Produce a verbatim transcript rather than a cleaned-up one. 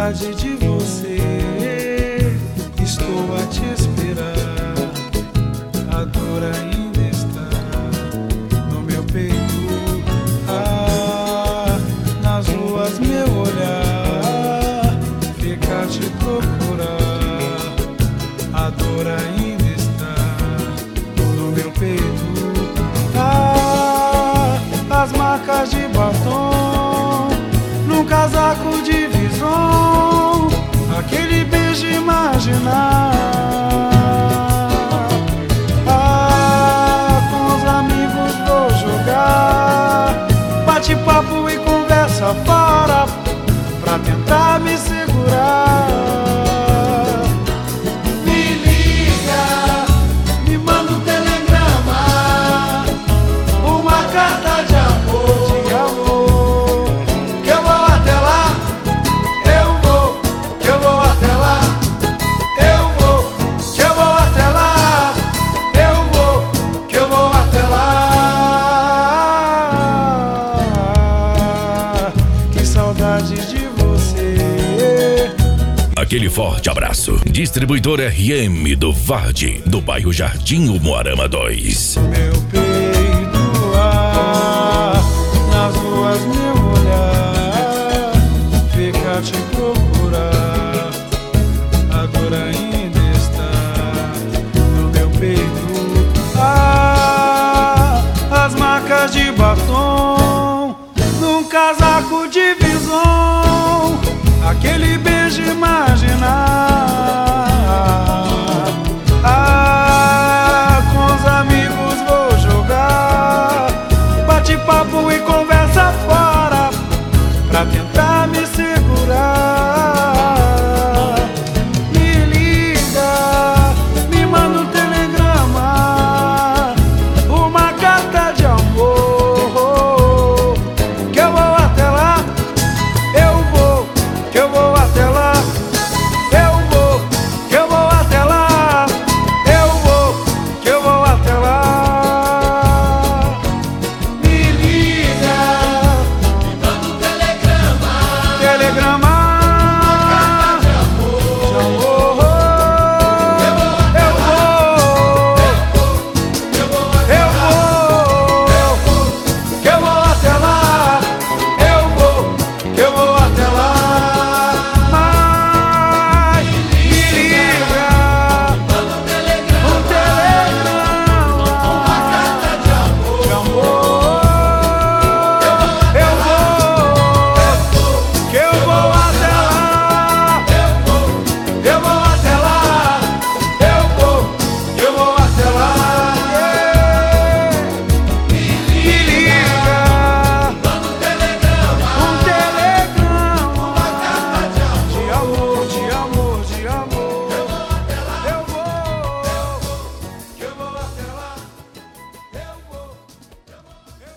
saudade de você, estou a te esperar. A dor ainda está no meu peito. Ah, nas ruas meu olhar fica a te procurar. A dor ainda está no meu peito. Ah, as marcas de batom num casaco de vison, aquele beijo imaginar. Ah, com os amigos vou jogar bate-papo e conversa fora pra tentar me segurar. Me liga, me manda um telegrama, uma carta de amor, de amor. Que eu vou até lá, eu vou, que eu vou até lá, eu vou, que eu vou até lá, eu vou, que eu vou até lá. Que saudade de você. Aquele forte abraço. Distribuidor R M do Vard, do bairro Jardim Umuarama dois. Meu peito, ah, nas ruas meu olhar fica a te procurar.